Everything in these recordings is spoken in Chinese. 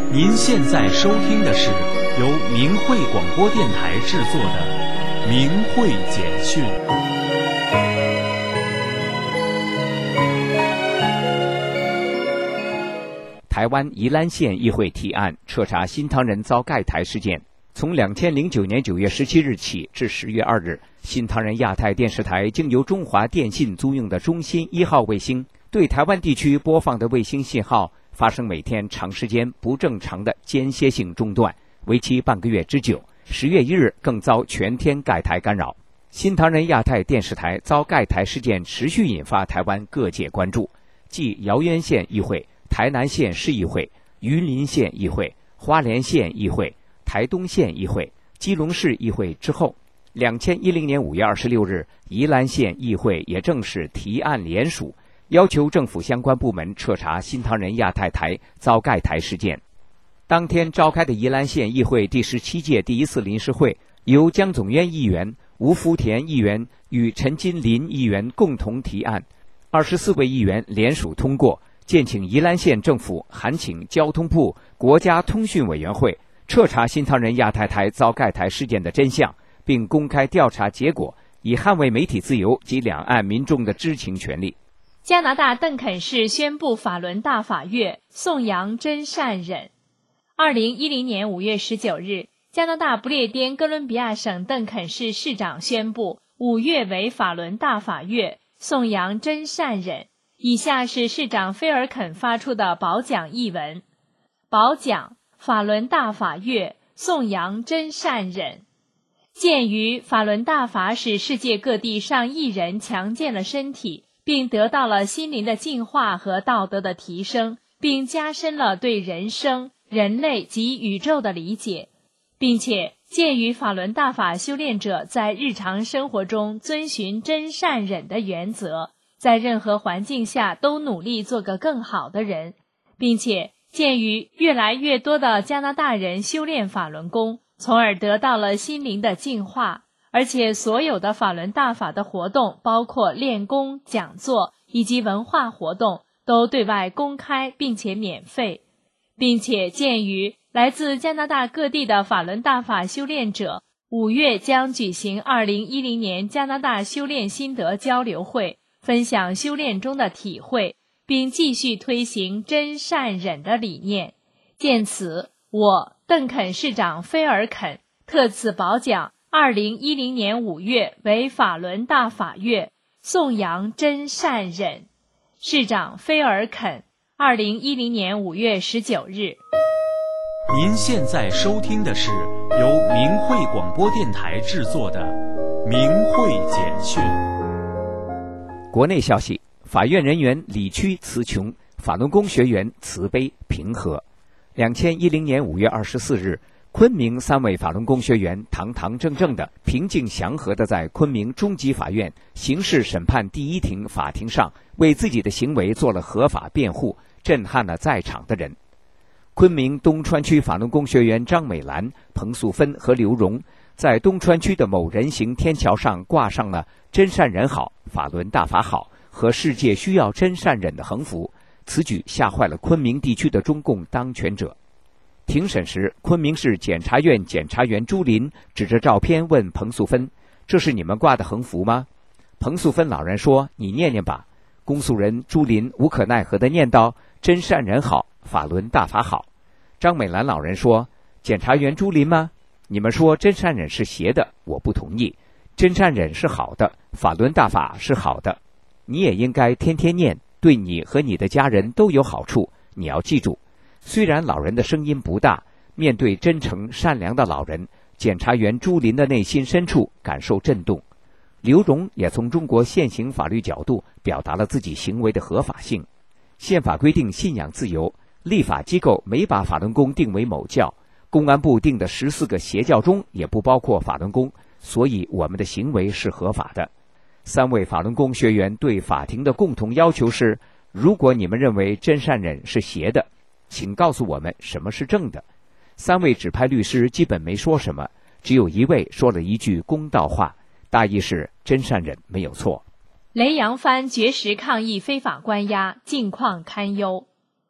您现在收听的是由明慧广播电台制作的《明慧简讯》。 台湾宜兰县议会提案彻查新唐人遭盖台事件。从2009年9月17日起至10月2日，新唐人亚太电视台经由中华电信租用的中心1号卫星，对台湾地区播放的卫星信号发生每天长时间不正常的间歇性中断，为期半个月之久。10月1日更遭全天盖台干扰。新唐人亚太电视台遭盖台事件持续引发台湾各界关注，继遥渊县议会、台南县市议会、云林县议会、花莲县议会、台东县议会、基隆市议会之后，2010年5月26日，宜兰县议会也正式提案联署，要求政府相关部门彻查新唐人亚太台遭盖台事件。当天召开的宜兰县议会第17届第1次临时会，由江总渊议员、吴福田议员与陈金林议员共同提案，24位议员联署通过，建请宜兰县政府函请交通部国家通讯委员会彻查新唐人亚太台遭盖台事件的真相，并公开调查结果，以捍卫媒体自由及两岸民众的知情权利。 加拿大邓肯市宣布法轮大法月，颂扬真善忍。2010年5月19日，加拿大不列颠哥伦比亚省邓肯市市长宣布5月为法轮大法月，颂扬真善忍。以下是市长菲尔肯发出的褒奖译文：褒奖法轮大法月，颂扬真善忍。鉴于法轮大法使世界各地上亿人强健了身体，并得到了心灵的净化和道德的提升，并加深了对人生、人类及宇宙的理解，并且鉴于法轮大法修炼者在日常生活中遵循真善忍的原则，在任何环境下都努力做个更好的人，并且鉴于越来越多的加拿大人修炼法轮功，从而得到了心灵的净化，而且所有的法轮大法的活动，包括练功、讲座以及文化活动，都对外公开并且免费，并且鉴于来自加拿大各地的法轮大法修炼者5月将举行2010年加拿大修炼心得交流会，分享修炼中的体会，并继续推行真善忍的理念。见此，我邓肯市长菲尔肯特此褒奖2010年5月为法轮大法月，颂扬真善忍。市长菲尔肯2010年5月19日。 您现在收听的是由明慧广播电台制作的《明慧简讯》。 国内消息，法院人员理屈词穷，法轮功学员慈悲平和。2010年5月24日，昆明3位法轮功学员堂堂正正的、平静祥和的在昆明中级法院刑事审判第1庭法庭上为自己的行为做了合法辩护，震撼了在场的人。昆明东川区法轮功学员张美兰、彭素芬和刘荣在东川区的某人行天桥上挂上了真善忍好、法轮大法好和世界需要真善忍的横幅，此举吓坏了昆明地区的中共当权者。庭审时，昆明市检察院检察员朱林指着照片问彭素芬：“这是你们挂的横幅吗？”彭素芬老人说：“你念念吧。”公诉人朱林无可奈何地念道：“真善忍好，法轮大法好。”张美兰老人说：“检察员朱林吗？你们说真善忍是邪的，我不同意。真善忍是好的，法轮大法是好的，你也应该天天念，对你和你的家人都有好处。你要记住。”虽然老人的声音不大，面对真诚善良的老人，检察员朱林的内心深处感受震动。刘荣也从中国现行法律角度表达了自己行为的合法性。宪法规定信仰自由，立法机构没把法轮功定为某教，公安部定的14个邪教中也不包括法轮功，所以我们的行为是合法的。3位法轮功学员对法庭的共同要求是：如果你们认为真善忍是邪的，请告诉我们什么是正的。3位指派律师基本没说什么，只有1位说了一句公道话，大意是真善忍没有错。 雷扬帆绝食抗议非法关押，境况堪忧。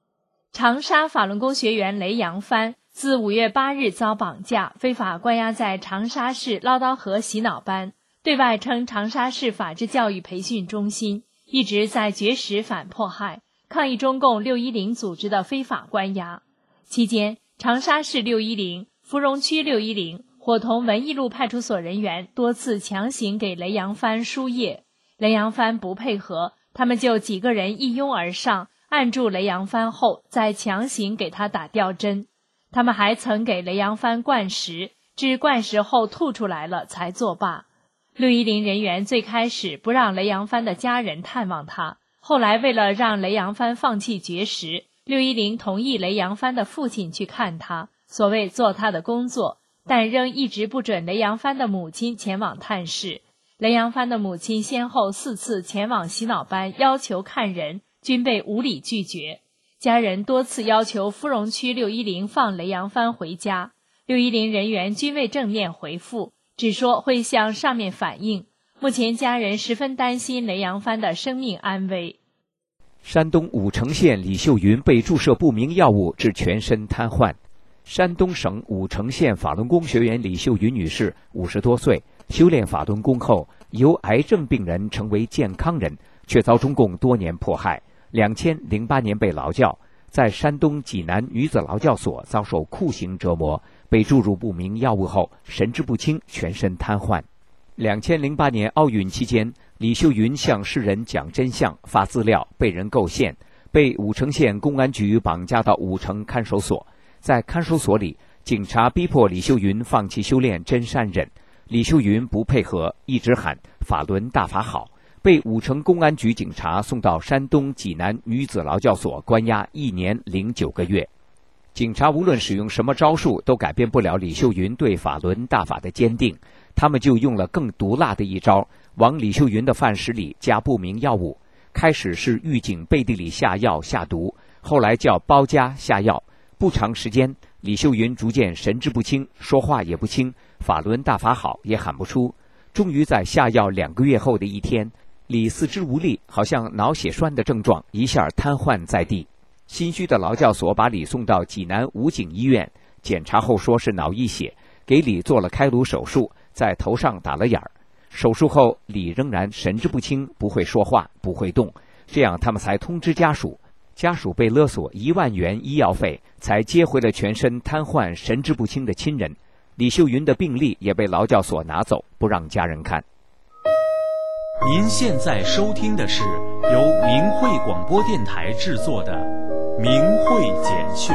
长沙法轮功学员雷扬帆自5月8日遭绑架，非法关押在长沙市唠叨河洗脑班，对外称长沙市法治教育培训中心，一直在绝食反迫害，抗议中共610组织的非法关押。期间，长沙市610、芙蓉区610伙同文艺路派出所人员多次强行给雷扬帆输液，雷扬帆不配合，他们就几个人一拥而上，按住雷扬帆后再强行给他打吊针。他们还曾给雷扬帆灌食，至灌食后吐出来了才作罢。610人员最开始不让雷扬帆的家人探望他，后来为了让雷扬帆放弃绝食，610同意雷扬帆的父亲去看他，所谓做他的工作，但仍一直不准雷扬帆的母亲前往探视。雷扬帆的母亲先后4次前往洗脑班要求看人，均被无理拒绝。家人多次要求芙蓉区610放雷扬帆回家，610人员均未正面回复，只说会向上面反映。目前家人十分担心雷扬帆的生命安危。 山东武城县李秀云被注射不明药物致全身瘫痪。山东省武城县法轮功学员李秀云女士50多岁，修炼法轮功后由癌症病人成为健康人，却遭中共多年迫害。2008年被劳教，在山东济南女子劳教所遭受酷刑折磨，被注入不明药物后神志不清，全身瘫痪。2008年奥运期间，李秀云向世人讲真相、发资料，被人构陷，被武城县公安局绑架到武城看守所。在看守所里，警察逼迫李秀云放弃修炼真善忍，李秀云不配合，一直喊法轮大法好，被武城公安局警察送到山东济南女子劳教所关押1年09个月。警察无论使用什么招数，都改变不了李秀云对法轮大法的坚定。他们就用了更毒辣的一招，往李秀云的饭食里加不明药物。开始是狱警背地里下药下毒，后来叫包夹下药。不长时间，李秀云逐渐神志不清，说话也不清，法轮大法好也喊不出。终于在下药2个月后的一天，李四肢无力，好像脑血栓的症状，一下瘫痪在地。心虚的劳教所把李送到济南武警医院，检查后说是脑溢血，给李做了开颅手术，在头上打了眼儿。手术后，李仍然神志不清，不会说话，不会动，这样他们才通知家属。家属被勒索1万元医药费，才接回了全身瘫痪、神志不清的亲人。李秀云的病历也被劳教所拿走，不让家人看。 您现在收听的是由明慧广播电台制作的《明慧简讯》。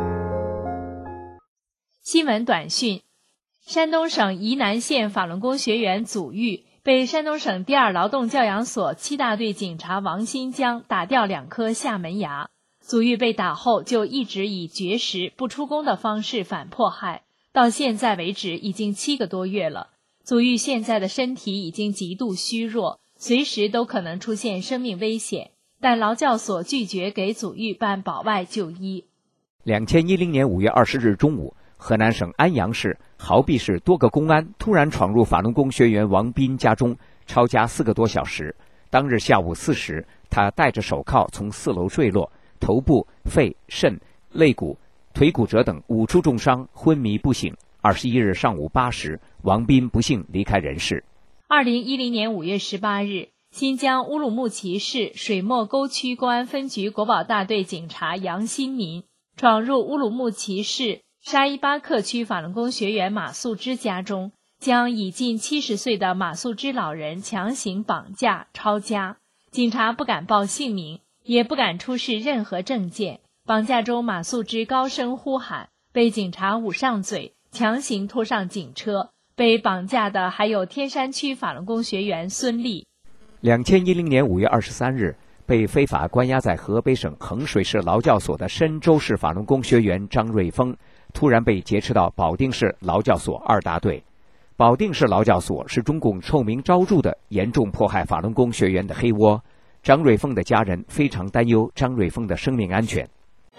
新闻短讯：山东省沂南县法轮功学员祖玉被山东省第2劳动教养所7大队警察王新江打掉2颗下门牙。祖玉被打后就一直以绝食、不出工的方式反迫害，到现在为止已经7个多月了。祖玉现在的身体已经极度虚弱，随时都可能出现生命危险，但劳教所拒绝给祖玉办保外就医。 2010年5月20日中午，河南省安阳市豪碧市多个公安突然闯入法轮功学员王斌家中，抄家4个多小时。当日下午4时，他戴着手铐从4楼坠落，头部、肺、肾、肋骨、腿骨折等5处重伤，昏迷不醒。21日上午8时，王斌不幸离开人世。 2010年5月18日，新疆乌鲁木齐市水墨沟区公安分局国保大队警察杨新民闯入乌鲁木齐市沙依巴克区法轮功学员马素芝家中，将已近70岁的马素芝老人强行绑架抄家。警察不敢报姓名，也不敢出示任何证件。绑架中，马素芝高声呼喊，被警察捂上嘴，强行拖上警车。被绑架的还有天山区法轮功学员孙丽。 2010年5月23日，被非法关押在河北省衡水市劳教所的深州市法轮功学员张瑞峰，突然被劫持到保定市劳教所2大队。保定市劳教所是中共臭名昭著的严重迫害法轮功学员的黑窝。张瑞峰的家人非常担忧张瑞峰的生命安全。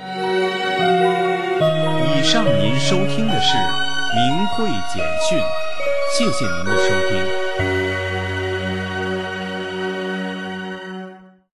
以上您收听的是明慧简讯，谢谢您的收听。